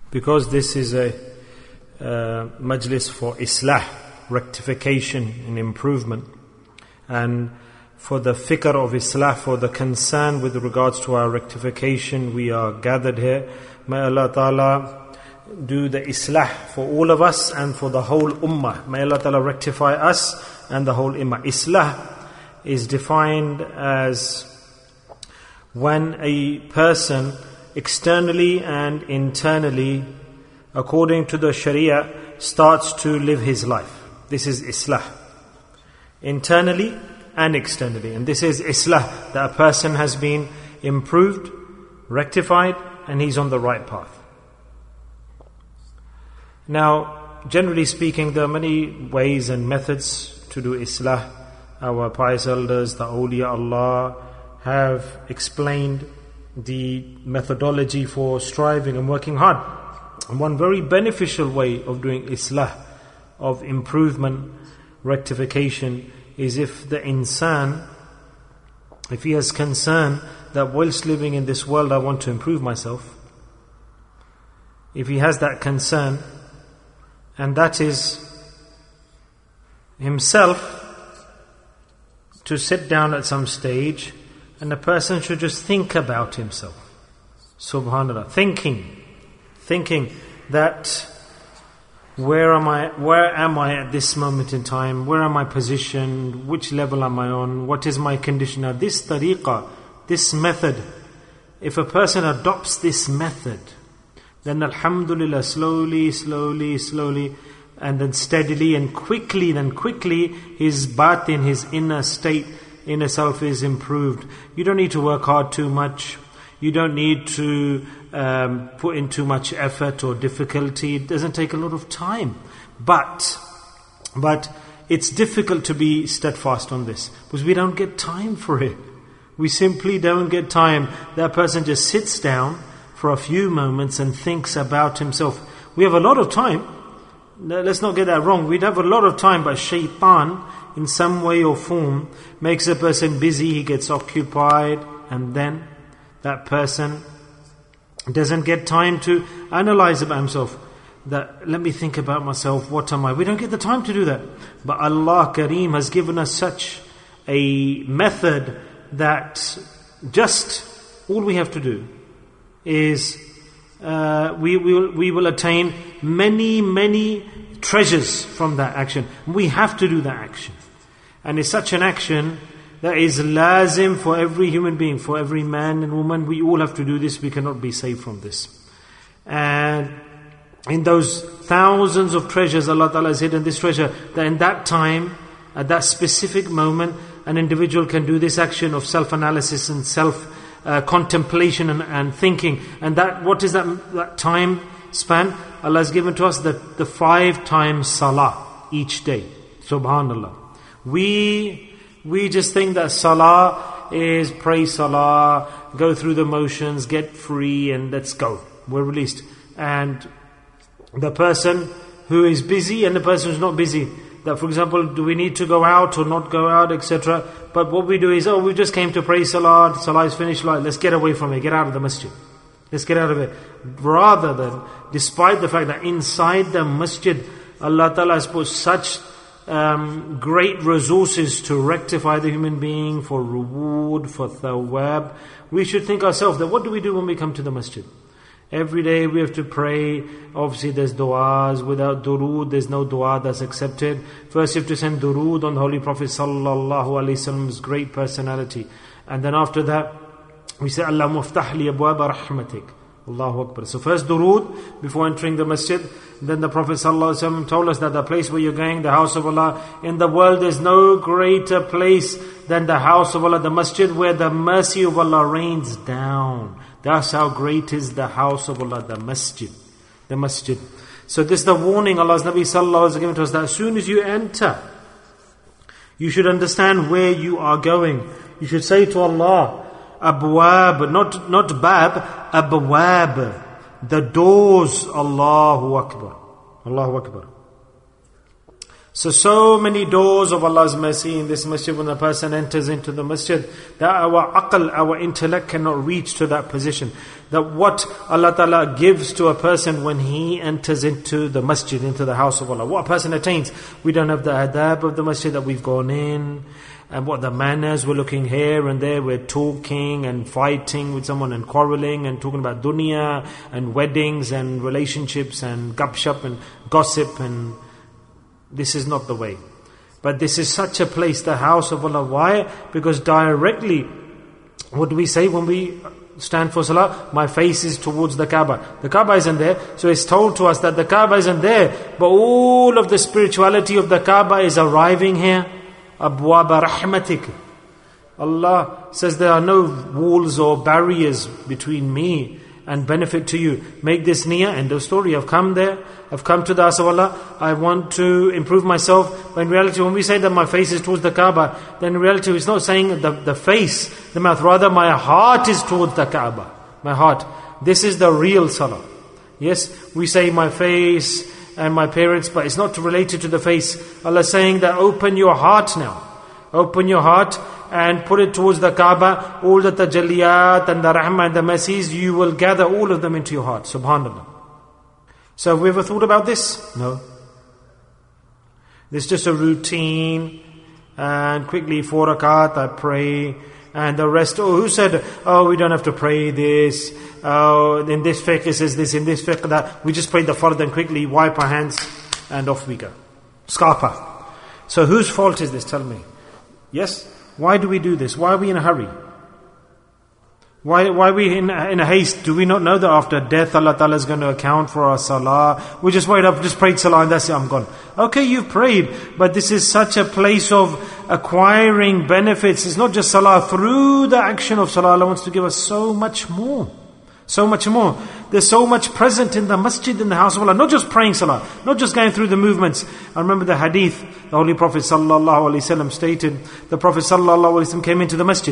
Because this is a majlis for islah, rectification and improvement, and for the fikr of islah, for the concern with regards to our rectification, we are gathered here. May Allah Ta'ala do the islah for all of us and for the whole ummah. May Allah Ta'ala rectify us and the whole ummah. Islah is defined as when a person externally and internally, according to the Sharia, starts to live his life. This is Islah. Internally and externally. And this is Islah, that a person has been improved, rectified, and he's on the right path. Now, generally speaking, there are many ways and methods to do Islah. Our pious elders, the awliya Allah, have explained the methodology for striving and working hard. And one very beneficial way of doing islah, of improvement, rectification, is if the insan, if he has concern that whilst living in this world I want to improve myself, if he has that concern, and that is himself to sit down at some stage, and a person should just think about himself. Subhanallah. Thinking that where am I at this moment in time? Where am I positioned? Which level am I on? What is my condition? Now this tariqah, this method, if a person adopts this method, then alhamdulillah, slowly, and then steadily and quickly, his batin, his inner state, inner self is improved. You don't need to work hard too much. You don't need to put in too much effort or difficulty. It doesn't take a lot of time. But it's difficult to be steadfast on this, because we don't get time for it. We simply don't get time. That person just sits down for a few moments and thinks about himself. We have a lot of time. Let's not get that wrong. We'd have a lot of time, but shaitan, in some way or form, makes a person busy, he gets occupied, and then that person doesn't get time to analyze about himself. That, let me think about myself, what am I? We don't get the time to do that. But Allah Kareem has given us such a method that just all we have to do is we will attain many treasures from that action. We have to do that action. And it's such an action that is lazim for every human being, for every man and woman. We all have to do this. We cannot be saved from this. And in those thousands of treasures, Allah Ta'ala has hidden this treasure, that in that time, at that specific moment, an individual can do this action of self-analysis and self-contemplation and thinking. And that, what is that time span? Allah has given to us the 5 times salah each day. Subhanallah. We just think that salah is pray salah, go through the motions, get free, and let's go. We're released. And the person who is busy and the person who's not busy, that for example, do we need to go out or not go out, etc. But what we do is, we just came to pray salah is finished, let's get away from it, get out of the masjid. Let's get out of it. Rather than, despite the fact that inside the masjid, Allah Ta'ala has put such great resources to rectify the human being, for reward, for thawab, we should think ourselves that what do we do when we come to the masjid? Every day we have to pray. Obviously there's du'as. Without durood, there's no du'a that's accepted. First you have to send durood on the Holy Prophet Sallallahu Alaihi Wasallam's great personality. And then after that, we say, Allah muftah li abwaba rahmatik. Allahu Akbar. So first durood before entering the masjid. Then the Prophet ﷺ told us that the place where you're going, the house of Allah, in the world there's no greater place than the house of Allah, the masjid, where the mercy of Allah rains down. That's how great is the house of Allah, the masjid. The masjid. So this is the warning Allah's Nabi Sallallahu has given to us, that as soon as you enter, you should understand where you are going. You should say to Allah, Abwab, not bab, abwab, the doors, Allahu Akbar. Allahu Akbar. So many doors of Allah's mercy in this masjid. When a person enters into the masjid, that our aql, our intellect cannot reach to that position. That what Allah Ta'ala gives to a person when he enters into the masjid, into the house of Allah. What a person attains. We don't have the adab of the masjid, that we've gone in, and what the manners, we're looking here and there, we're talking and fighting with someone and quarreling and talking about dunya and weddings and relationships and gupshup and gossip, and this is not the way. But this is such a place, the house of Allah. Why? Because directly, what do we say when we stand for salah? My face is towards the Kaaba. The Kaaba isn't there, so it's told to us that the Kaaba isn't there, but all of the spirituality of the Kaaba is arriving here. Abwaba rahmatik. Allah says there are no walls or barriers between me and benefit to you. Make this niyyah, end of story. I've come there, I've come to the house of Allah, I want to improve myself. But in reality, when we say that my face is towards the Kaaba, then in reality it's not saying the face, the mouth, rather my heart is towards the Kaaba. My heart. This is the real salah. Yes, we say my face and my parents, but it's not related to the face. Allah is saying that open your heart now. Open your heart and put it towards the Kaaba. All the tajalliyat and the rahmah and the mercies, you will gather all of them into your heart. Subhanallah. So have we ever thought about this? No. This is just a routine. And quickly 4 rakat, I pray. And the rest, who said, we don't have to pray this. In this fiqh it says this, in this fiqh that. We just pray the fard and quickly wipe our hands and off we go. Scarpa. So whose fault is this? Tell me. Yes? Why do we do this? Why are we in a hurry? Why are we in a haste? Do we not know that after death Allah Ta'ala is going to account for our salah? We just wait up, just prayed salah and that's it, I'm gone. Okay, you've prayed, but this is such a place of acquiring benefits. It's not just salah. Through the action of salah, Allah wants to give us so much more. So much more. There's so much present in the masjid, in the house of Allah. Not just praying salah, not just going through the movements. I remember the hadith, the Holy Prophet Sallallahu Alaihi Wasallam stated, the Prophet Sallallahu Alaihi Wasallam came into the masjid.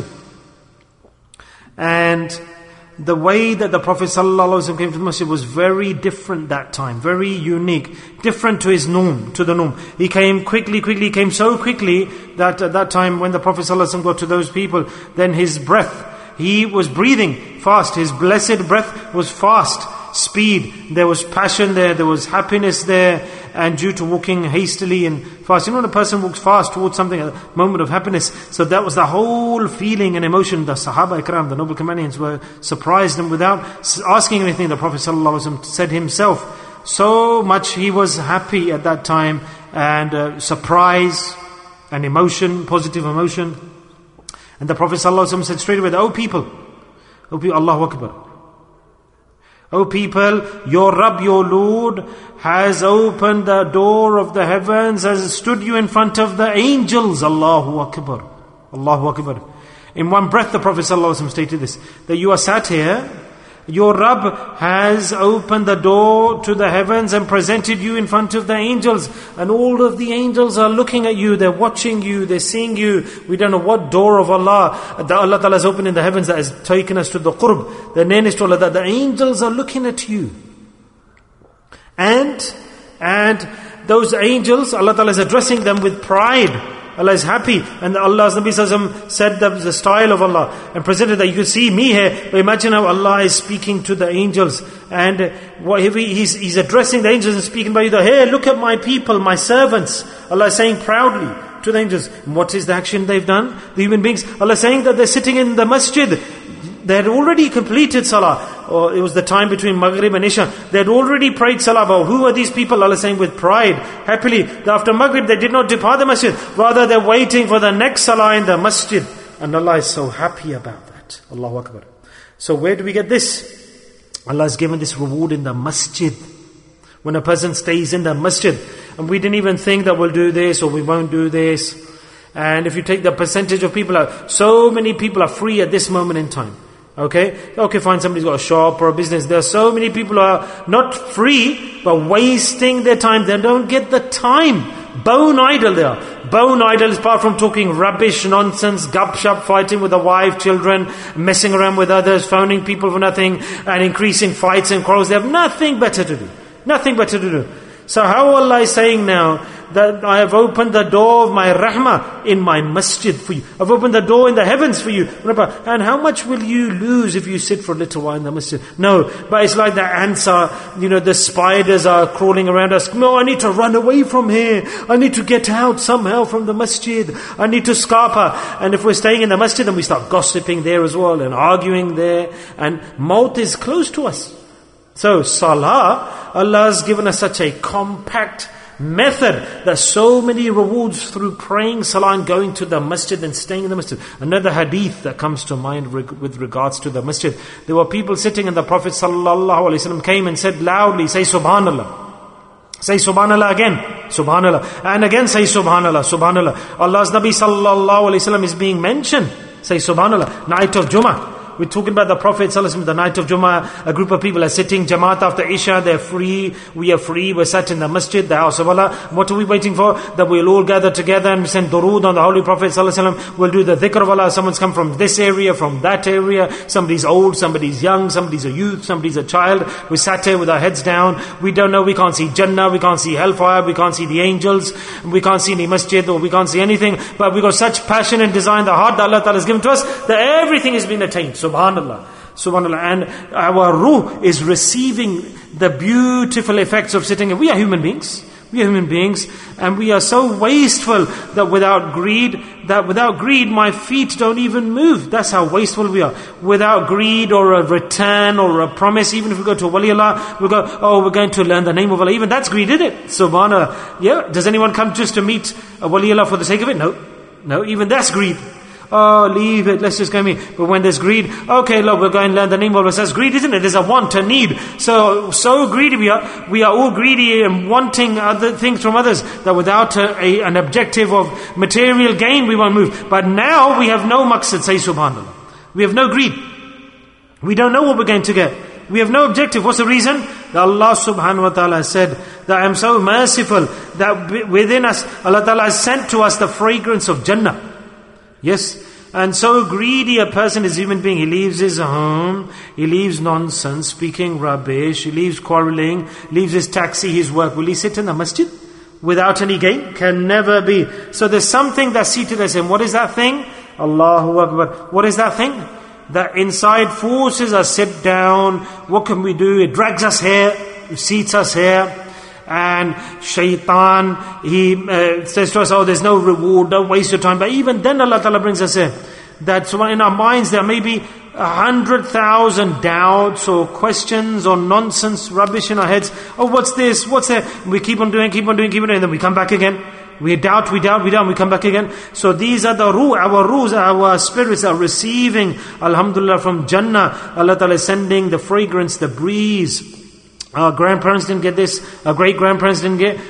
And the way that the Prophet ﷺ came to the masjid was very different that time, very unique, different to his norm, to the norm. He came quickly, came so quickly that at that time when the Prophet ﷺ got to those people, then his breath, he was breathing fast, his blessed breath was fast, speed, there was passion there was happiness there, and due to walking hastily and fast. You know when a person walks fast towards something, a moment of happiness, so that was the whole feeling and emotion. The Sahaba Ikram, the noble companions, were surprised, and without asking anything, the Prophet ﷺ said himself, so much he was happy at that time, and surprise and emotion, positive emotion. And the Prophet ﷺ said straight away, O people, Allahu Akbar. O people, your Rabb, your Lord, has opened the door of the heavens, has stood you in front of the angels. Allahu Akbar. Allahu Akbar. In one breath, the Prophet ﷺ stated this, that you are sat here, your Rabb has opened the door to the heavens and presented you in front of the angels. And all of the angels are looking at you, they're watching you, they're seeing you. We don't know what door of Allah that Allah Ta'ala has opened in the heavens that has taken us to the qurb, the nearness to Allah, that the angels are looking at you. And those angels, Allah Ta'ala is addressing them with pride. Allah is happy, and Allah's Nabi Sallallahu said that the style of Allah and presented that you could see me here, but imagine how Allah is speaking to the angels, and He's addressing the angels and speaking by you. Hey, look at my people, my servants. Allah is saying proudly to the angels. And what is the action they've done? The human beings. Allah is saying that they're sitting in the masjid. They had already completed salah, or it was the time between Maghrib and Isha. They had already prayed salah. But who are these people? Allah is saying with pride, happily, that after Maghrib they did not depart the masjid. Rather they're waiting for the next salah in the masjid. And Allah is so happy about that. Allahu Akbar. So where do we get this? Allah has given this reward in the masjid. When a person stays in the masjid, and we didn't even think that we'll do this or we won't do this. And if you take the percentage of people, so many people are free at this moment in time. Okay, fine, somebody's got a shop or a business. There are so many people who are not free, but wasting their time. They don't get the time. Bone idle they are. Bone idle is apart from talking rubbish, nonsense, gupshup, fighting with the wife, children, messing around with others, phoning people for nothing, and increasing fights and quarrels. They have nothing better to do. Nothing better to do. So how Allah is saying now that I have opened the door of my rahmah in my masjid for you. I've opened the door in the heavens for you. And how much will you lose if you sit for a little while in the masjid? No, but it's like the ants are, the spiders are crawling around us. No, I need to run away from here. I need to get out somehow from the masjid. I need to scarper. And if we're staying in the masjid, then we start gossiping there as well and arguing there. And maut is close to us. So salah, Allah has given us such a compact method. There's so many rewards through praying salah and going to the masjid and staying in the masjid. Another hadith that comes to mind with regards to the masjid. There were people sitting and the Prophet ﷺ came and said loudly, say subhanallah. Say subhanallah again, subhanallah. And again say subhanallah, subhanallah. Allah's Nabi ﷺ is being mentioned. Say subhanallah. Night of Jummah. We're talking about the Prophet ﷺ, the night of Jummah. A group of people are sitting, Jamaat after Isha, they're free, we are free, we're sat in the masjid, the house of Allah. What are we waiting for? That we'll all gather together and send durood on the Holy Prophet ﷺ. We'll do the dhikr of Allah. Someone's come from this area, from that area. Somebody's old, somebody's young, somebody's a youth, somebody's a child. We sat here with our heads down. We don't know, we can't see Jannah, we can't see hellfire, we can't see the angels, we can't see any masjid, or we can't see anything. But we've got such passion and desire in the heart that Allah Ta'ala has given to us, that everything has been attained. Subhanallah. Subhanallah. And our ruh is receiving the beautiful effects of sitting here. We are human beings. We are human beings. And we are so wasteful that without greed, my feet don't even move. That's how wasteful we are. Without greed or a return or a promise, even if we go to Wali Allah, we go, oh, we're going to learn the name of Allah. Even that's greed, isn't it? Subhanallah. Yeah. Does anyone come just to meet a Wali Allah for the sake of it? No. Even that's greed. Oh, leave it, let's just go meet. But when there's greed, okay, look, we're going to learn the name of Allah. That's greed, isn't it? There's a want, a need. So greedy we are. We are all greedy and wanting other things from others, that without an objective of material gain, we won't move. But now we have no maqsad, say subhanallah. We have no greed. We don't know what we're going to get. We have no objective. What's the reason? That Allah subhanahu wa ta'ala said that I am so merciful that within us, Allah ta'ala has sent to us the fragrance of Jannah. Yes, and so greedy a person is a human being. He leaves his home, he leaves nonsense, speaking rubbish, he leaves quarreling, leaves his taxi, his work. Will he sit in the masjid without any gain? Can never be. So there's something that's seated as him. What is that thing? Allahu Akbar. What is that thing? That inside forces us sit down. What can we do? It drags us here, it seats us here. And shaitan, he says to us, oh, there's no reward, don't waste your time. But even then Allah Ta'ala brings us in. That in our minds there may be 100,000 doubts or questions or nonsense, rubbish in our heads. Oh, what's this? What's that? We keep on doing, and then we come back again. We doubt, we come back again. So these are the ruh, our ruhs, our spirits are receiving, alhamdulillah, from Jannah. Allah Ta'ala is sending the fragrance, the breeze. Our grandparents didn't get this. Our great-grandparents didn't get.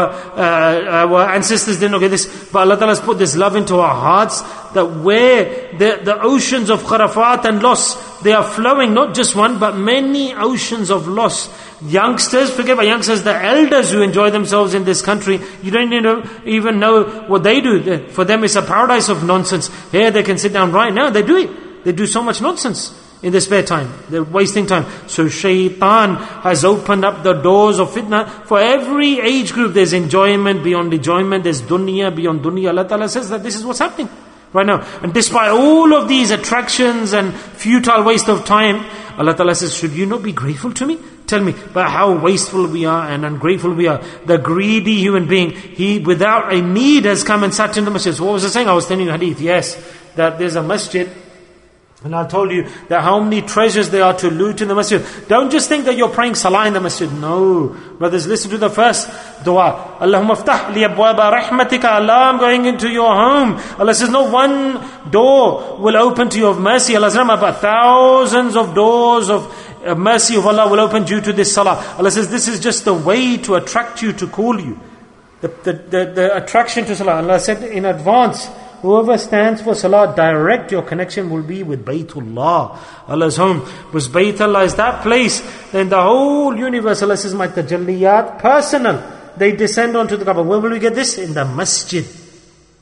Our ancestors didn't get this. But Allah Ta'ala has put this love into our hearts, that where the oceans of kharafat and loss, they are flowing, not just one, but many oceans of loss. Youngsters, forget about youngsters, the elders who enjoy themselves in this country, you don't even know what they do. For them it's a paradise of nonsense. Here they can sit down right now, they do it. They do so much nonsense. In their spare time, they're wasting time. So shaitan has opened up the doors of fitna for every age group. There's enjoyment beyond enjoyment, there's dunya beyond dunya. Allah Ta'ala says that this is what's happening right now. And despite all of these attractions and futile waste of time, Allah Ta'ala says, should you not be grateful to me? Tell me, but how wasteful we are and ungrateful we are. The greedy human being, he without a need has come and sat in the masjid. So what was I saying? I was telling you hadith, yes, that there's a masjid. And I told you that how many treasures there are to loot in the masjid. Don't just think that you're praying salah in the masjid. No. Brothers, listen to the first dua. Allahumma aftah li abwaba rahmatika. Allah, I'm going into your home. Allah says, no one door will open to you of mercy. Allah's rahmah, but thousands of doors of mercy of Allah will open due to this salah. Allah says, this is just the way to attract you, to call you. The attraction to salah. Allah said in advance, whoever stands for salah, direct your connection will be with Baytullah. Allah's home. Because Baytullah is that place, then the whole universe, Allah says, my tajalliyat, personal, they descend onto the Kaaba. Where will we get this? In the masjid.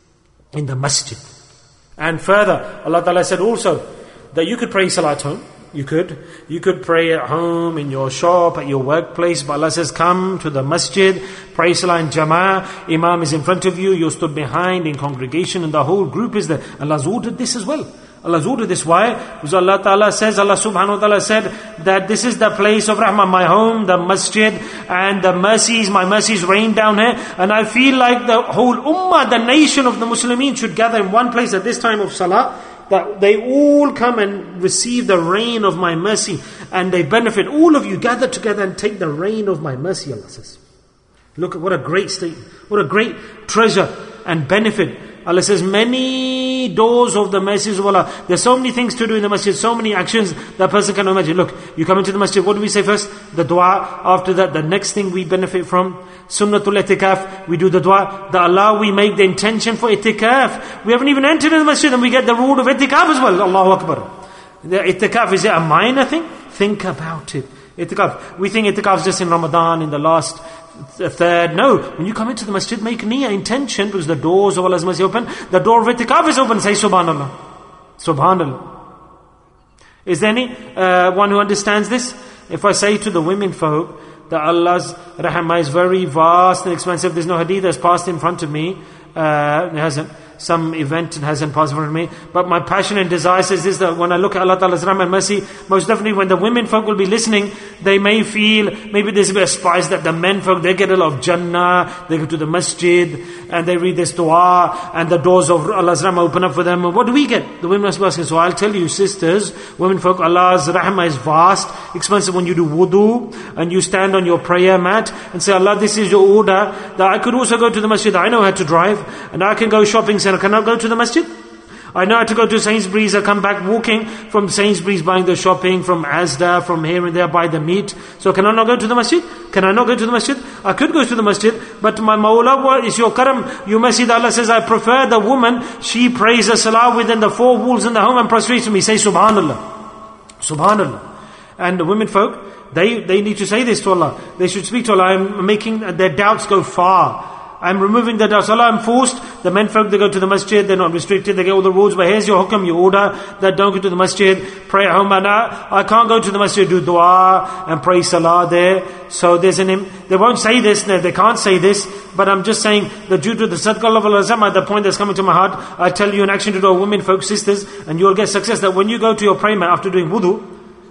In the masjid. And further, Allah Ta'ala said also, that you could pray salah at home. You could pray at home, in your shop, at your workplace. But Allah says, come to the masjid, pray salah in jama'ah. Imam is in front of you, you're stood behind in congregation, and the whole group is there. Allah's ordered this as well. Allah's ordered this. Why? Because Allah Ta'ala says, Allah Subhanahu Wa Ta'ala said that this is the place of rahmah, my home, the masjid, and the mercies, my mercies rain down here. And I feel like the whole ummah, the nation of the Muslimin should gather in one place at this time of salah, that they all come and receive the rain of my mercy, and they benefit. All of you gather together and take the rain of my mercy, Allah says. Look at what a great state, what a great treasure and benefit. Allah says, many doors of the mercies of Allah. There's so many things to do in the masjid, so many actions that a person can imagine. Look, you come into the masjid, what do we say first? The dua. After that, the next thing we benefit from, sunnatul itikaf, we do the dua. The Allah, we make the intention for itikaf. We haven't even entered in the masjid and we get the reward of itikaf as well. Allahu Akbar. The itikaf, is it a minor thing? Think about it. Itikaf. We think itikaf is just in Ramadan, in the last third. No, when you come into the masjid, make niyyah, intention, because the doors of Allah's mercy open. The door of itikaf is open. Say subhanallah. Subhanallah. Is there any one who understands this? If I say to the women folk that Allah's rahmah is very vast and expansive, there's no hadith that's passed in front of me. It hasn't. Some event hasn't passed in front of me. But my passion and desire says this, that when I look at Allah Ta'ala's rahmah and mercy, most definitely when the women folk will be listening, they may feel, maybe there's a bit of spice that the men folk, they get a lot of Jannah, they go to the masjid, and they read this dua, and the doors of Allah's rahmah open up for them. What do we get? The women must be asking. So I'll tell you, sisters, women folk, Allah's rahmah is vast, expensive. When you do wudu, and you stand on your prayer mat, and say, Allah, this is your order, that I could also go to the masjid. I know how to drive, and I can go shopping center. Can I go to the masjid? I know how to go to Sainsbury's. I come back walking from Sainsbury's, buying the shopping, from Asda, from here and there, buy the meat. So can I not go to the masjid? Can I not go to the masjid? I could go to the masjid, but my Mawla, what is your karam? Your masjid, Allah says, I prefer the woman, she prays the salah within the four walls in the home and prostrates to me. Say subhanallah. Subhanallah. And the women folk, they need to say this to Allah. They should speak to Allah. I'm making their doubts go far. I'm removing the doubts. Allah, I'm forced. The men folk, they go to the masjid, they're not restricted, they get all the rules. But here's your hukam, your order, that don't go to the masjid, pray at home. And I can't go to the masjid, do dua and pray salah there. So they won't say this, they can't say this. But I'm just saying that due to the sadaqah of Allah, the point that's coming to my heart, I tell you an action to do, women folk, sisters, and you'll get success. That when you go to your prayer mat after doing wudu,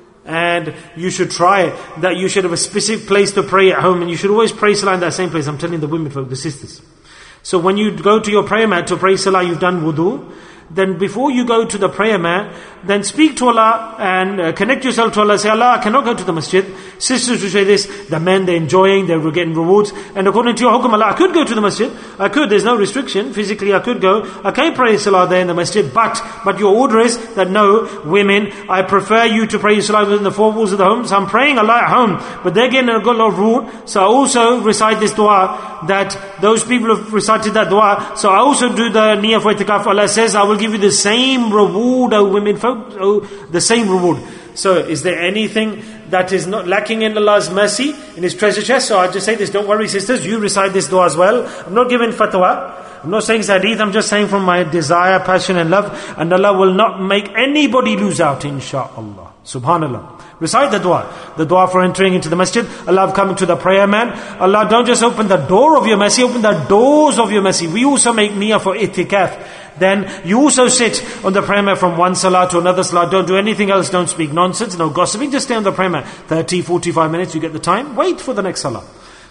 and you should try that you should have a specific place to pray at home, and you should always pray salah in that same place. I'm telling the women folk, the sisters. So when you go to your prayer mat to pray salah, you've done wudu, then before you go to the prayer mat, then speak to Allah and connect yourself to Allah. Say, Allah, I cannot go to the masjid. Sisters will say this, the men, they're enjoying, they're getting rewards. And according to your hukum, Allah, I could go to the masjid. I could, there's no restriction. Physically, I could go. I can't pray salah there in the masjid. But your order is that no, women, I prefer you to pray salah within the four walls of the home. So I'm praying Allah at home. But they're getting a good lot of reward. So I also recite this dua, that those people have recited that dua. So I also do the niyyah for itikaf. Allah says, I will give you the same reward, O women folk, the same reward. So is there anything that is not lacking in Allah's mercy, in His treasure chest? So I just say this, don't worry sisters, you recite this dua as well. I'm not giving fatwa, I'm not saying it's hadith, I'm just saying from my desire, passion and love, and Allah will not make anybody lose out, insha'Allah. Subhanallah. Recite the dua for entering into the masjid. Allah, I've come to the prayer man. Allah, don't just open the door of your mercy, open the doors of your mercy. We also make niyyah for itikaf. Then you also sit on the prayer mat from one salah to another salah. Don't do anything else, don't speak nonsense, no gossiping, just stay on the prayer mat. 30, 45 minutes, you get the time, wait for the next salah.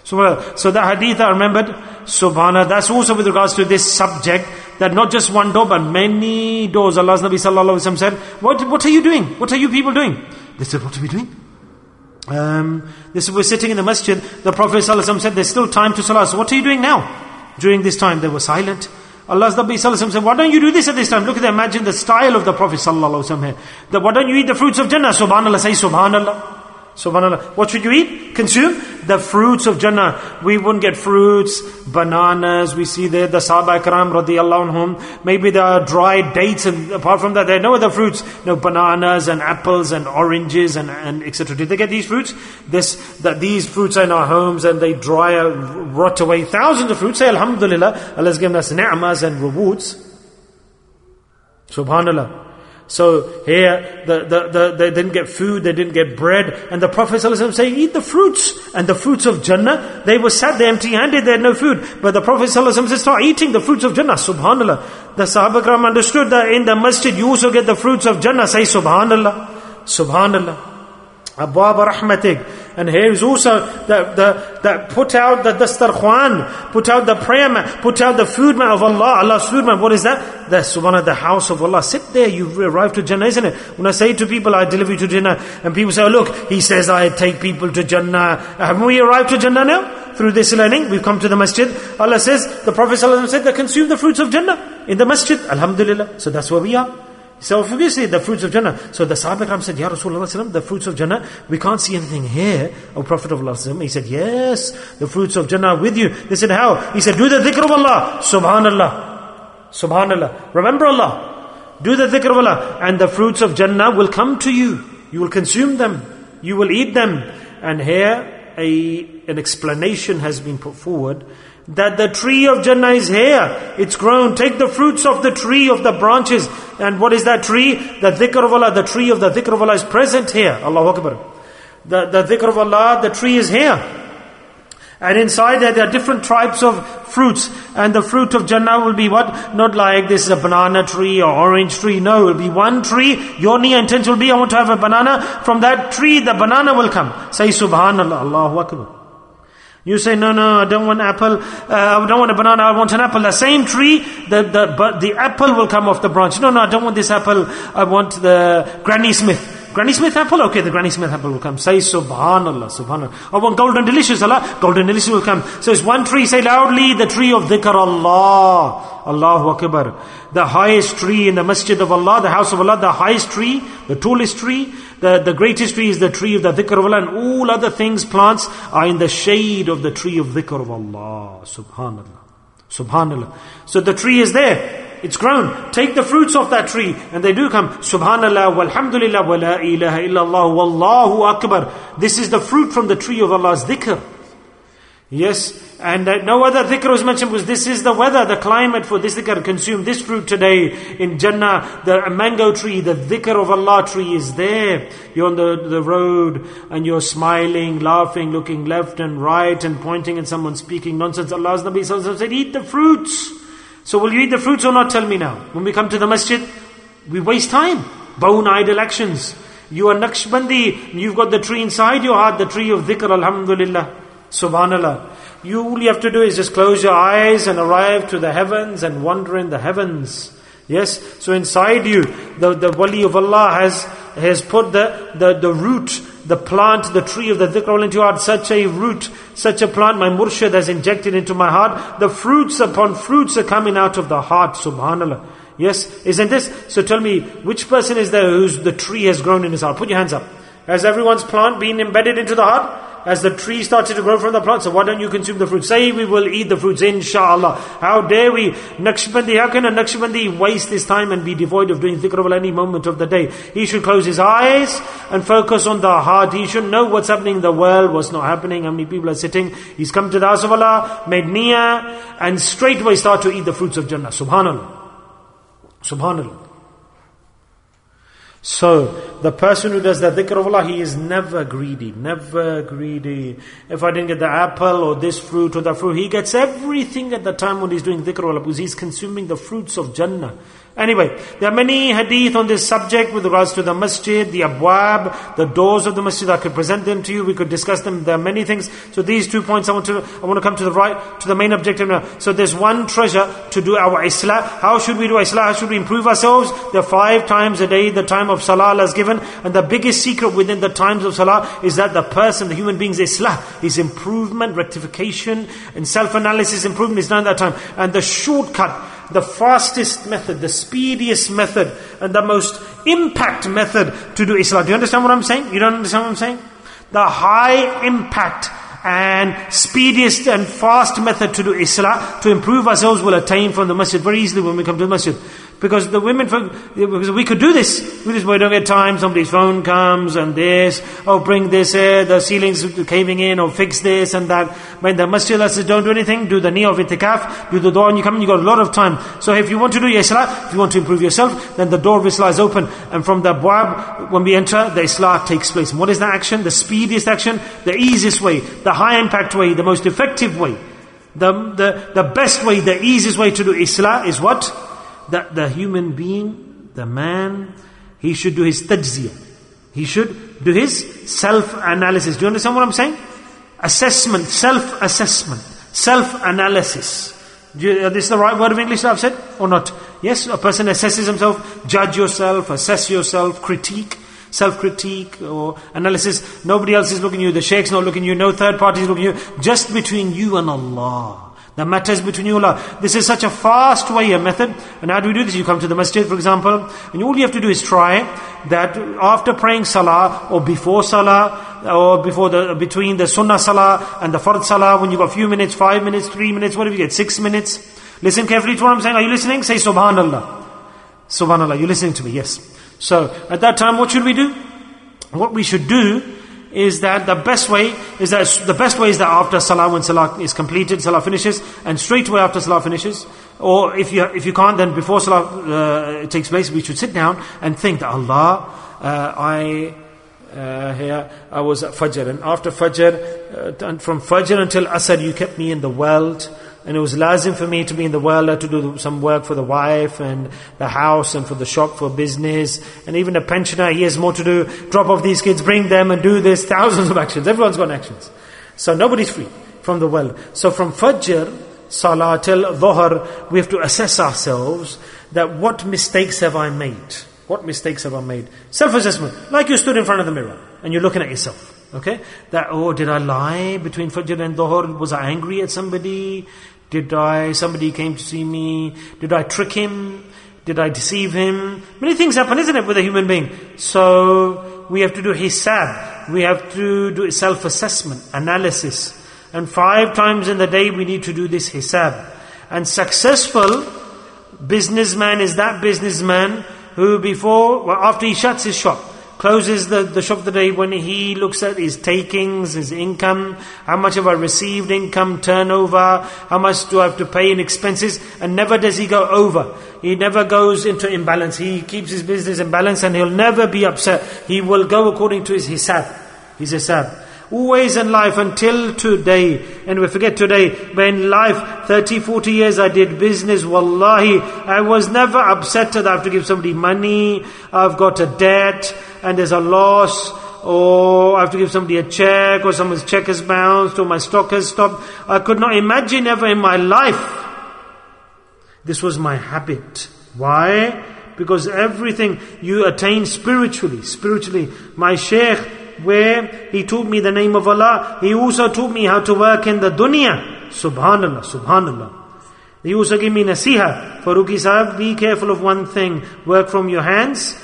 So the hadith I remembered, subhanallah, that's also with regards to this subject, that not just one door, but many doors. Allah's Nabi sallallahu alaihi wasallam said, what are you doing? What are you people doing? They said, what are we doing? We're sitting in the masjid. The Prophet sallallahu alaihi wasallam said, there's still time to salah. So what are you doing now? During this time, they were silent. Allah's Nabi sallallahu alaihi wasallam said, why don't you do this at this time? Look at that, imagine the style of the Prophet sallallahu alaihi wasallam here. That why don't you eat the fruits of Jannah? Subhanallah, say subhanallah. Subhanallah. What should you eat? Consume the fruits of Jannah. We wouldn't get fruits, bananas. We see there the Sahaba Ikram radiyallahu anhum. Maybe there are dried dates, and apart from that, there are no other fruits. No bananas and apples and oranges and etc. Did they get these fruits? These fruits are in our homes and they dry out, rot away. Thousands of fruits. Say Alhamdulillah. Allah has given us ni'mas and rewards. Subhanallah. So here, they didn't get food, they didn't get bread. And the Prophet ﷺ saying, eat the fruits. And the fruits of Jannah, they were sat there empty-handed, they had no food. But the Prophet ﷺ said, start eating the fruits of Jannah. Subhanallah. The Sahaba Kiram understood that in the masjid, you also get the fruits of Jannah. Say Subhanallah. Subhanallah. Abwab rahmatik. And here is also that put out the dastarkhan, put out the prayer mat, put out the food mat of Allah, Allah's food mat. What is that? The subhanallah, the house of Allah. Sit there, you've arrived to Jannah, isn't it? When I say to people, I deliver you to Jannah, and people say, oh look, he says I take people to Jannah. Haven't we arrived to Jannah now? Through this learning, we've come to the masjid. Allah says, the Prophet ﷺ said, they consume the fruits of Jannah in the masjid. Alhamdulillah. So that's where we are. So obviously the fruits of Jannah. So the Sahaba Ikram said, Ya Rasulullah, the fruits of Jannah, we can't see anything here, O Prophet of Allah. He said, yes, the fruits of Jannah are with you. They said, how? He said, do the dhikr of Allah. Subhanallah. Subhanallah. Remember Allah. Do the dhikr of Allah. And the fruits of Jannah will come to you. You will consume them. You will eat them. And here an explanation has been put forward that the tree of Jannah is here. It's grown. Take the fruits of the tree, of the branches. And what is that tree? The dhikr of Allah. The tree of the dhikr of Allah is present here. Allahu Akbar. The dhikr of Allah, the tree is here. And inside there are different types of fruits. And the fruit of Jannah will be what? Not like this is a banana tree or orange tree. No, it will be one tree. Your niyyah intention will be, I want to have a banana. From that tree, the banana will come. Say Subhanallah. Allahu Akbar. You say, no, I don't want apple, I don't want a banana, I want an apple. The same tree, the apple will come off the branch. No, I don't want this apple, I want the Granny Smith. Granny Smith apple? Okay, the Granny Smith apple will come. Say Subhanallah, Subhanallah. I want golden delicious, Allah. Golden delicious will come. So it's one tree, say loudly, the tree of dhikr Allah. Allahu Akbar. The highest tree in the masjid of Allah, the house of Allah, the highest tree, the tallest tree, the greatest tree is the tree of the dhikr of Allah, and all other things, plants, are in the shade of the tree of dhikr of Allah. Subhanallah. Subhanallah. So the tree is there. It's grown. Take the fruits of that tree. And they do come. Subhanallah, walhamdulillah, wa la ilaha illallah, wallahu akbar. This is the fruit from the tree of Allah's dhikr. Yes. And no other dhikr was mentioned because this is the weather, the climate for this dhikr. Consume this fruit today in Jannah. The mango tree, the dhikr of Allah tree is there. You're on the road and you're smiling, laughing, looking left and right and pointing at someone speaking nonsense. Allah's Nabi Sallallahu Alaihi Wasallam said, eat the fruits. So will you eat the fruits or not? Tell me now. When we come to the masjid, we waste time. Bone idle actions. You are Naqshbandi. You've got the tree inside your heart, the tree of dhikr, alhamdulillah. Subhanallah. All you have to do is just close your eyes and arrive to the heavens and wander in the heavens. Yes? So inside you, the wali of Allah has put the root, the plant, the tree of the dhikr into your heart. Such a root, such a plant, my murshid has injected into my heart. The fruits upon fruits are coming out of the heart. Subhanallah. Yes? Isn't this? So tell me, which person is there whose the tree has grown in his heart? Put your hands up. Has everyone's plant been embedded into the heart? Has the tree started to grow from the plant? So why don't you consume the fruit? Say we will eat the fruits, inshallah. How dare we? Naqshbandi, how can a Naqshbandi waste his time and be devoid of doing dhikr of any moment of the day? He should close his eyes and focus on the heart. He should know what's happening in the world, what's not happening, how many people are sitting. He's come to the house of Allah, made niyyah, and straight away start to eat the fruits of Jannah. Subhanallah. Subhanallah. So, the person who does the dhikr of Allah, he is never greedy, never greedy. If I didn't get the apple or this fruit or that fruit, he gets everything at the time when he's doing dhikr of Allah because he's consuming the fruits of Jannah. Anyway, there are many hadith on this subject with regards to the masjid, the abwab, the doors of the masjid. I could present them to you, we could discuss them. There are many things. So these 2 points I want to come to the main objective now. So there's one treasure to do our islah. How should we do islah? How should we improve ourselves? There are 5 times a day, the time of salah Allah has given. And the biggest secret within the times of salah is that the person, the human being's islah, his improvement, rectification, and self-analysis improvement is done at that time. And the shortcut, the fastest method, the speediest method, and the most impact method to do islah. Do you understand what I'm saying? You don't understand what I'm saying? The high impact and speediest and fast method to do islah, to improve ourselves, will attain from the masjid very easily when we come to the masjid. Because because we could do this. But we don't get time, somebody's phone comes and this, bring this here, the ceiling's caving in, or fix this and that. When the masjid says don't do anything, do the niyyah of itikaf, do the door, and you come in, you got a lot of time. So if you want to do your islah, if you want to improve yourself, then the door of islah is open. And from the abwab, when we enter, the islah takes place. And what is the action? The speediest action, the easiest way, the high impact way, the most effective way. The best way, the easiest way to do islah is what? That the human being, the man, he should do his tajziyah. He should do his self-analysis. Do you understand what I'm saying? Assessment, self-assessment, self-analysis. This is the right word of English that I've said or not? Yes, a person assesses himself, judge yourself, assess yourself, critique, self-critique or analysis. Nobody else is looking at you, the sheikh's not looking at you, no third party is looking at you, just between you and Allah. The matters between you and Allah. This is such a fast way, a method. And how do we do this? You come to the masjid, for example, and all you have to do is try that after praying salah, or before salah, or between the sunnah salah and the fard salah, when you've got a few minutes, 5 minutes, 3 minutes, what if you get 6 minutes? Listen carefully to what I'm saying. Are you listening? Say Subhanallah. Subhanallah, you're listening to me, yes. So, at that time, what should we do? What we should do is that the best way is that after salah, when salah is completed, salah finishes, and straight away after salah finishes, or if you can't, then before salah it takes place, we should sit down and think that Allah, I was at Fajr, and after Fajr, and from Fajr until Asr, you kept me in the world. And it was lazim for me to be in the world, to do some work for the wife and the house and for the shop, for business. And even a pensioner, he has more to do. Drop off these kids, bring them and do this. Thousands of actions. Everyone's got actions. So nobody's free from the world. So from Fajr, Salah till Dhuhr, we have to assess ourselves that what mistakes have I made? What mistakes have I made? Self-assessment. Like you stood in front of the mirror and you're looking at yourself. Okay? That, did I lie between Fajr and Dhuhr? Was I angry at somebody? Somebody came to see me? Did I trick him? Did I deceive him? Many things happen, isn't it, with a human being? So, we have to do hisab. We have to do self-assessment, analysis. And 5 times in the day we need to do this hisab. And successful businessman is that businessman who after he shuts his shop, closes the shop of the day, when he looks at his takings, his income, how much have I received, income, turnover, how much do I have to pay in expenses, and never does he go over. He never goes into imbalance. He keeps his business in balance and he'll never be upset. He will go according to his hisab. Always in life until today, and we forget today, but in life, 30, 40 years I did business, wallahi, I was never upset that I have to give somebody money, I've got a debt, and there's a loss, or I have to give somebody a check, or someone's check has bounced, or my stock has stopped. I could not imagine ever in my life. This was my habit. Why? Because everything you attain spiritually. My sheikh, where he taught me the name of Allah, he also taught me how to work in the dunya. Subhanallah. He also gave me nasiha. Farooqi Sahib, be careful of one thing. Work with your hands,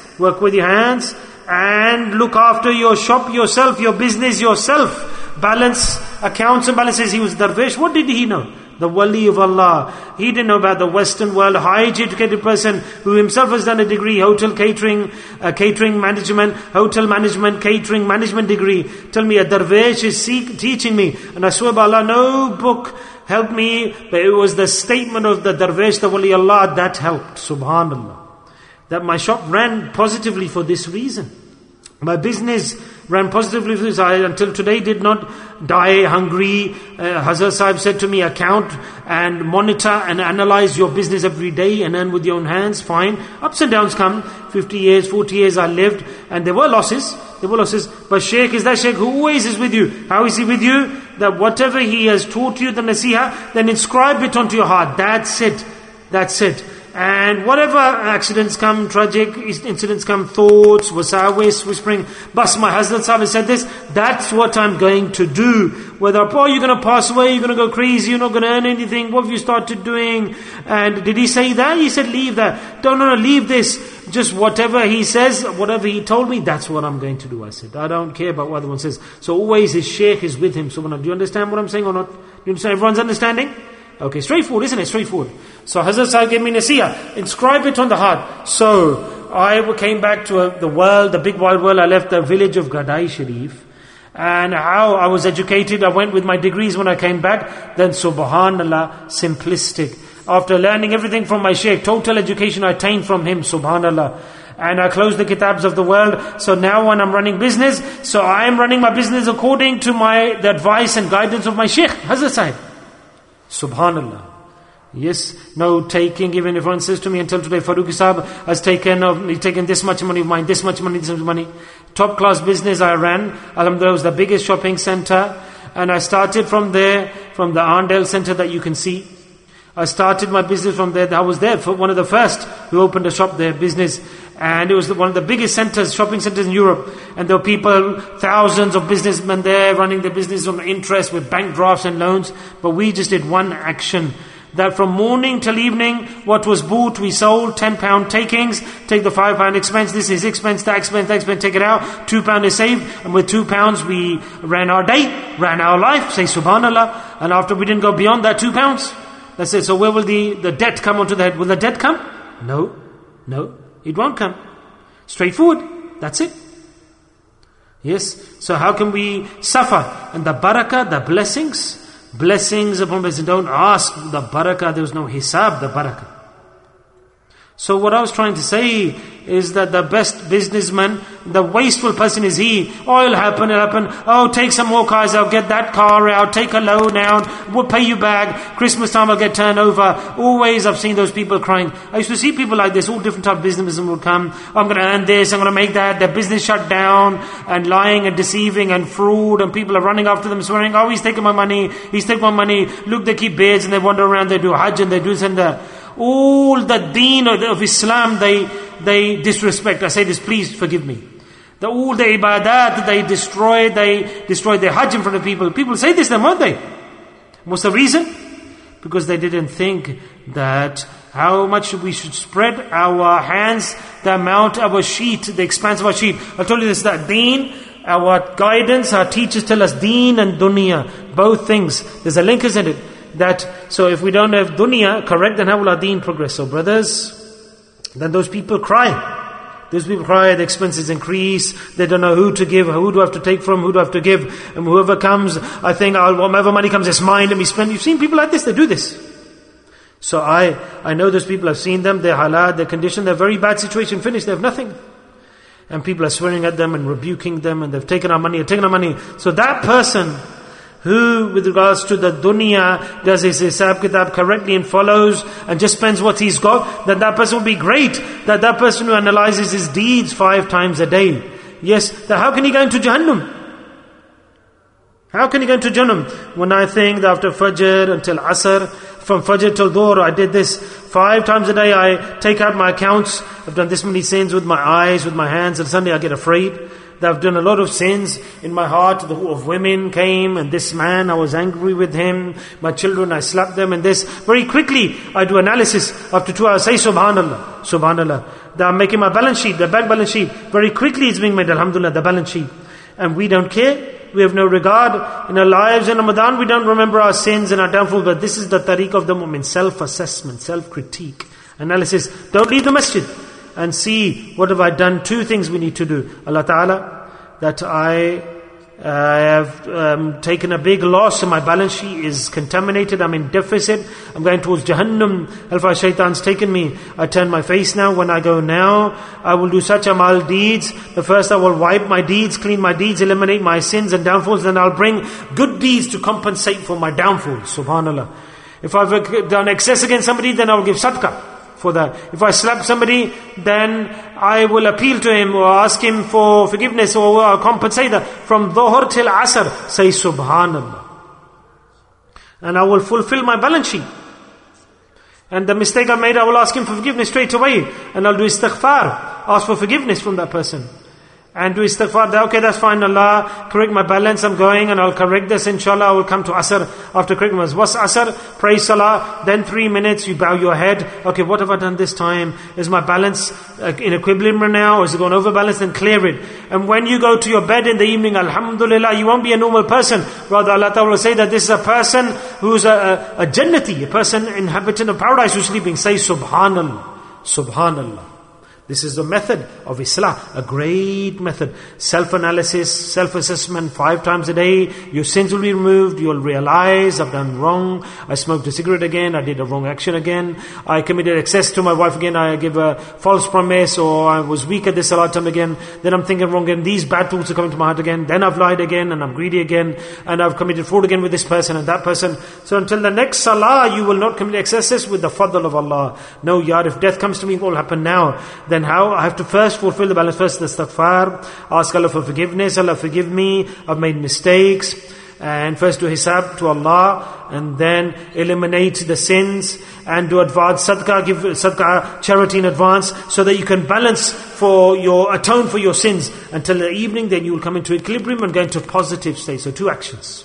and look after your shop yourself, your business yourself. Balance accounts and balances. He was darvish. What did he know? The wali of Allah. He didn't know about the Western world, highly educated person who himself has done a degree, hotel catering, catering management, hotel management, catering management degree. Tell me, a darvish is teaching me, and I swear by Allah, no book helped me, but it was the statement of the darvish, the wali Allah, that helped. Subhanallah. That my shop ran positively for this reason. My business ran positively for this. I until today did not die hungry. Hazrat Sahib said to me, account and monitor and analyze your business every day and earn with your own hands. Fine. Ups and downs come. 50 years, 40 years I lived, and there were losses. But Shaykh is that Shaykh who always is with you. How is he with you? That whatever he has taught you, the nasiha, then inscribe it onto your heart. That's it. And whatever accidents come, tragic incidents come, thoughts, wasawis, whispering, bas, my Hazrat Sahib said this, that's what I'm going to do. Whether, you're going to pass away, you're going to go crazy, you're not going to earn anything, what have you started doing? And did he say that? He said, leave that. No, leave this. Just whatever he says, whatever he told me, that's what I'm going to do. I said, I don't care about what the other one says. So always his sheikh is with him. So do you understand what I'm saying or not? Do you understand? Everyone's understanding? Okay, straightforward, isn't it? Straightforward. So Hazrat Sahib gave me nasiyah, inscribe it on the heart. So I came back to the world, the big wide world. I left the village of Gadai Sharif. And how I was educated, I went with my degrees when I came back. Then subhanallah, simplistic. After learning everything from my shaykh, total education I attained from him, subhanallah. And I closed the kitabs of the world. So now when I'm running business, so I am running my business according to the advice and guidance of my shaykh, Hazrat Sahib. Subhanallah. Yes, no taking, even if one says to me until today, Farooqi Sahib has taken this much money of mine, this much money, this much money. Top class business I ran. Alhamdulillah, was the biggest shopping center. And I started from there, from the Arndale Center that you can see. I started my business from there. I was there for one of the first who opened a shop there, business. And it was one of the biggest centers, shopping centers in Europe. And there were people, thousands of businessmen there running their business on interest with bank drafts and loans. But we just did one action. That from morning till evening, what was bought, we sold. £10 takings, take the £5 expense, this is expense, that expense, take it out. £2 is saved, and with £2 we ran our day, ran our life, say subhanallah. And after we didn't go beyond that £2, that's it. So where will the debt come onto the head? Will the debt come? No, it won't come. Straightforward, that's it. Yes, so how can we suffer? And the barakah, the blessings upon blessings. Don't ask the barakah, there was no hisab, the barakah. So what I was trying to say is that the best businessman, the wasteful person is he. Oh, it'll happen. Oh, take some more cars out, get that car out, take a loan out, we'll pay you back. Christmas time I'll get turned over. Always I've seen those people crying. I used to see people like this, all different type of businessmen would come. I'm going to earn this, I'm going to make that. Their business shut down, and lying and deceiving and fraud, and people are running after them swearing, oh, he's taking my money. Look, they keep beards and they wander around, they do hajj and they do this and that. All the deen of Islam they disrespect. I say this, please forgive me. All the ibadat they destroy their hajj in front of people. People say this then, won't they? What's the reason? Because they didn't think that how much we should spread our hands, the amount of our sheet, the expanse of our sheet. I told you this, that deen, our guidance, our teachers tell us deen and dunya, both things. There's a link, isn't it? So if we don't have dunya correct, then how will our deen progress? So brothers, then those people cry. The expenses increase, they don't know who to give, who do I have to take from, who do I have to give, and whoever comes, I think, whatever money comes, it's mine, let me spend. You've seen people like this, they do this. So I know those people, I've seen them, their halat, their condition, their very bad situation finished, they have nothing. And people are swearing at them and rebuking them, and they've taken our money. So that person who, with regards to the dunya, does his hisab kitab correctly and follows and just spends what he's got, then that person will be great. That person who analyzes his deeds 5 times a day. Yes, how can he go into Jahannam? How can he go into Jahannam? When I think that after Fajr until Asr, from Fajr till Dhuhr, I did this 5 times a day, I take out my accounts. I've done this many sins with my eyes, with my hands, and suddenly I get afraid. I've done a lot of sins in my heart. The of women came, and this man, I was angry with him. My children, I slapped them, and this. Very quickly, I do analysis. After 2 hours, say subhanallah, subhanallah. That I'm making my balance sheet, the bank balance sheet. Very quickly it's being made, alhamdulillah, the balance sheet. And we don't care. We have no regard. In our lives in Ramadan, we don't remember our sins and our downfalls. But this is the tariq of the mu'min. Self-assessment, self-critique, analysis. Don't leave the masjid. And see, what have I done? 2 things we need to do. Allah Ta'ala, that I have taken a big loss and my balance sheet is contaminated, I'm in deficit, I'm going towards Jahannam, Hellfire Shaitan's taken me, I turn my face now, when I go now, I will do such amal deeds. The first I will wipe my deeds, clean my deeds, eliminate my sins and downfalls, then I'll bring good deeds to compensate for my downfalls, subhanallah. If I've done excess against somebody, then I will give sadaqah for that. If I slap somebody, then I will appeal to him or ask him for forgiveness or compensate that. From Dhuhr till Asr, say subhanallah. And I will fulfill my balance sheet. And the mistake I made, I will ask him for forgiveness straight away. And I'll do istighfar, ask for forgiveness from that person. and do istighfar. Okay, that's fine. Allah, correct my balance. I'm going and I'll correct this. Inshallah, I will come to Asr after correcting this. What's Asr? Pray Salah. Then 3 minutes, you bow your head. Okay, what have I done this time? Is my balance in equilibrium now? Or is it going over balance? Then clear it. And when you go to your bed in the evening, Alhamdulillah, you won't be a normal person. Rather, Allah Ta'ala will say that this is a person who's a Jannati, a person inhabitant of paradise who's sleeping. Say Subhanallah. Subhanallah. This is the method of Islah, a great method. Self-analysis, self-assessment, 5 times a day. Your sins will be removed. You'll realize, I've done wrong. I smoked a cigarette again. I did a wrong action again. I committed excess to my wife again. I gave a false promise, or I was weak at this salah time again. Then I'm thinking wrong again. These bad thoughts are coming to my heart again. Then I've lied again, and I'm greedy again. And I've committed fraud again with this person and that person. So until the next salah, you will not commit excesses with the fadl of Allah. No, yar, if death comes to me, it will happen now. Then how? I have to first fulfill the balance. First the istighfar, ask Allah for forgiveness. Allah, forgive me, I've made mistakes. And first do hisab to Allah, and then eliminate the sins, and do advance sadaqah, give sadaqah, charity in advance, so that you can balance atone for your sins until the evening. Then you will come into equilibrium and go into positive state. So 2 actions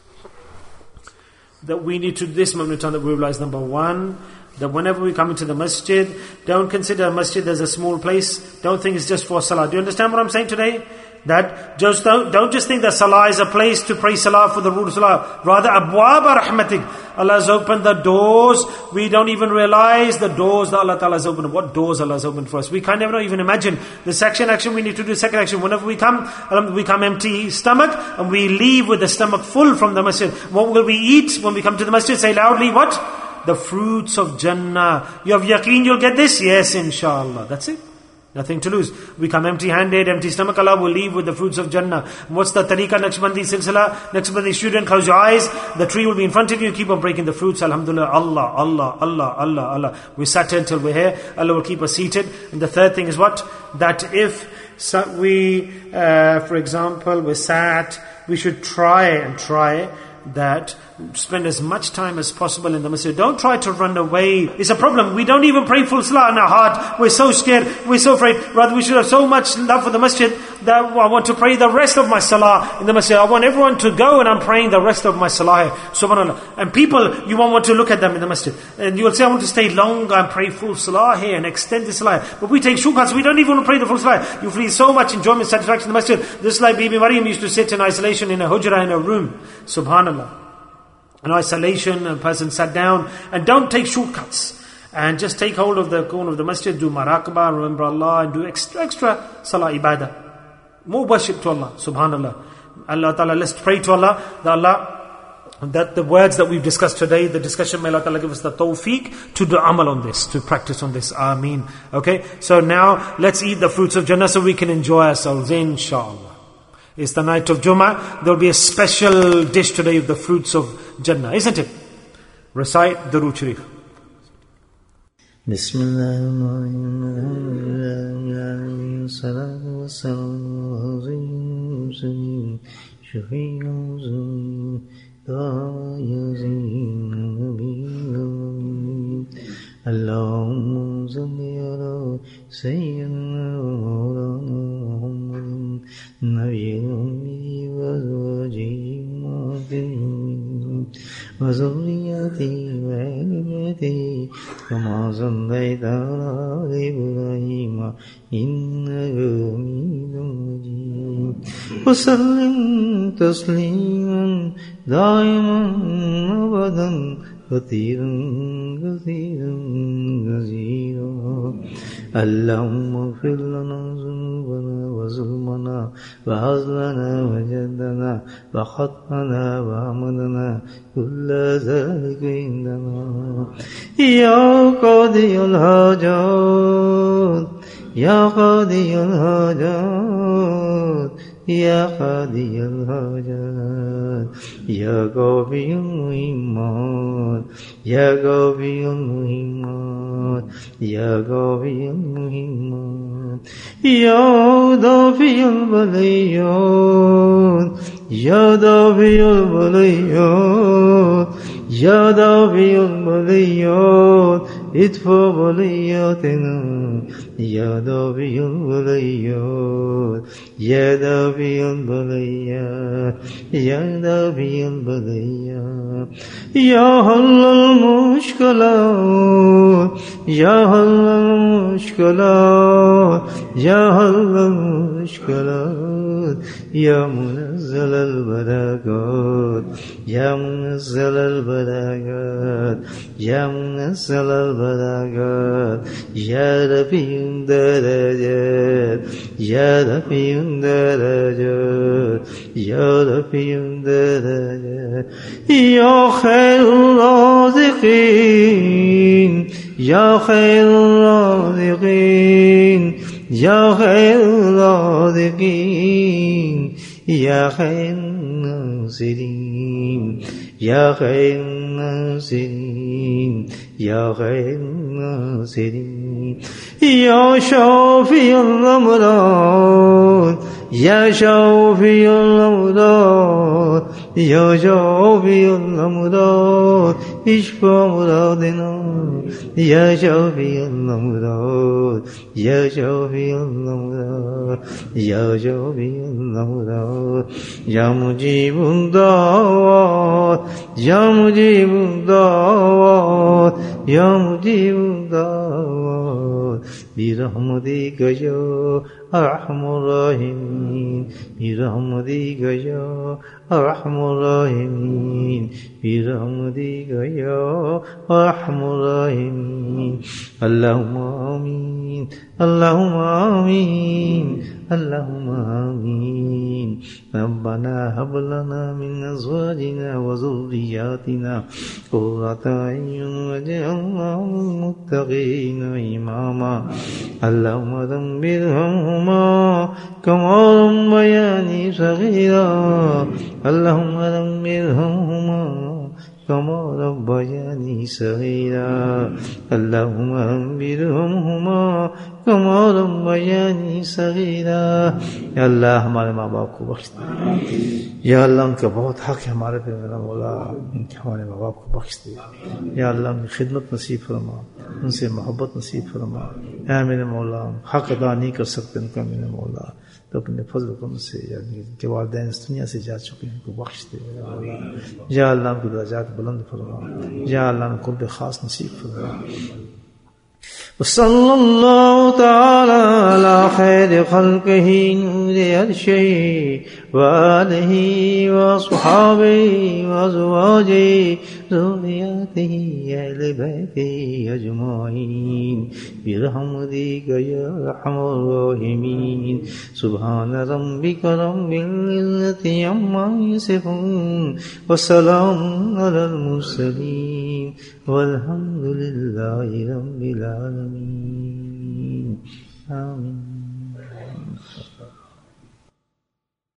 that we need to this moment in time that we realize. Number 1, that whenever we come into the masjid, don't consider a masjid as a small place. Don't think it's just for salah. Do you understand what I'm saying today? That just don't just think that salah is a place to pray salah for the rule of salah. Rather, abwab rahmatik. Allah has opened the doors. We don't even realize the doors that Allah Ta'ala has opened. What doors Allah has opened for us. We can't ever even imagine. The second action we need to do, second action. Whenever we come empty stomach, and we leave with the stomach full from the masjid. What will we eat when we come to the masjid? Say loudly, what? The fruits of Jannah. You have yaqeen you'll get this? Yes, inshallah. That's it. Nothing to lose. We come empty-handed, empty stomach. Allah will leave with the fruits of Jannah. What's the tariqah, Naqshbandi silsila? Naqshbandi student, close your eyes. The tree will be in front of you. Keep on breaking the fruits. Alhamdulillah. Allah, Allah, Allah, Allah, Allah. We sat here until we're here. Allah will keep us seated. And the third thing is what? That if for example, we're sat, we should try that spend as much time as possible in the masjid. Don't try to run away. It's a problem. We don't even pray full salah in our heart. We're so scared. We're so afraid. Rather, we should have so much love for the masjid that I want to pray the rest of my salah in the masjid. I want everyone to go and I'm praying the rest of my salah. Subhanallah. And people, you won't want to look at them in the masjid. And you will say, I want to stay longer and pray full salah here and extend the salah. But we take shortcuts. We don't even want to pray the full salah. You feel so much enjoyment, satisfaction in the masjid. Just like Bibi Maryam used to sit in isolation in a hujra in a room. Subhanallah. In isolation, a person sat down, and don't take shortcuts. And just take hold of the corner of the masjid, do maraqabah, remember Allah, and do extra salah ibadah. More worship to Allah, subhanallah. Allah Ta'ala, let's pray to Allah, that the words that we've discussed today, the discussion, may Allah Ta'ala give us the tawfiq to do amal on this, to practice on this. Ameen. Okay, so now let's eat the fruits of Jannah so we can enjoy ourselves, inshallah. It's the night of Jummah. There will be a special dish today of the fruits of Jannah, isn't it? Recite Durood Sharif. اللهم صل على سيدنا ومولانا محمد النبي الأمي وأزواجه أمهاتهم وذريته وآل بيته كما صليت على إبراهيم إنك حميد مجيد وسلم تسليما دائما أبدا كثيرا كثيرا كثيرا اللهم اغفر لنا ذنوبنا وظلمنا وهزلنا وجدنا وخطأنا وعملنا كل ذلك عندنا يا قاضي الحاجات يا قاضي الحاجات يا قاضي الحاجات يا قاضي المهمات يا قاضي المهمات يا قاضي المهمات يا دافع البليات يا دافع البليات يا دافع البليات ادفع بلياتنا يا دافع البليات يا دافي البليات يا دافي البليات يا حل المشكلات يا حل المشكلات يا حل المشكلات يا منزل البلاغات يا منزل البلاغات يا منزل البلاغات يا رفيع الدرجات يا رفيع الدرجات يا رفيع الدرجات يا خير الرازقين يا خير الرازقين يا خير الرازقين يا خير الناصرين يا خير الناصرين يا خير الناصرين يا شافي الأمراض يا شافي الأمراض يا شافي الأمراض اشف مرادنا يا شافي الأمراض يا شافي الأمراض يا شافي الأمراض يا مجيب الدعوات يا مجيب الدعوات يا مجيب الدعوات برحمتك يا أرحم الراحمين برحمتك يا أرحم الراحمين برحمتك يا أرحم الراحمين اللهم آمين اللهم آمين اللهم آمين ربنا هب لنا من أزواجنا وذرياتنا قرة أعين واجعلنا للمتقين إماما اللهم دمرهما كما ربياني صغيرا اللهم دمرهما كما ربياني صغيرا اللهم دمرهما كما ربياني صغيرا یا اللہ ہمارے ماں باپ کو بخش دے یا اللہ ان کا بہت حق ہے ہمارے پہ میرا مولا ان کے ہمارے ماں باپ کو بخش دے یا اللہ ان کی خدمت نصیب فرما ان سے محبت نصیب فرما اے میرے مولا حق ادا نہیں کر سکتے ان کا میرے مولا تو اپنے فضل کرم سے یا ان کے والدین اس دنیا سے جا چکے ہیں ان کو بخش دے یا اللہ ان کو درجات بلند فرما یا اللہ ان کو قرب خاص نصیب فرما وصلى الله تعالى على خير خلقه نور عرشه وآله وأصحابه وأزواجه ذرياته أهل بيته أجمعين برحمتك يا أرحم الراحمين سبحان ربك رب العزة عما يصفون وسلام على المرسلين والحمد لله رب العالمين آمين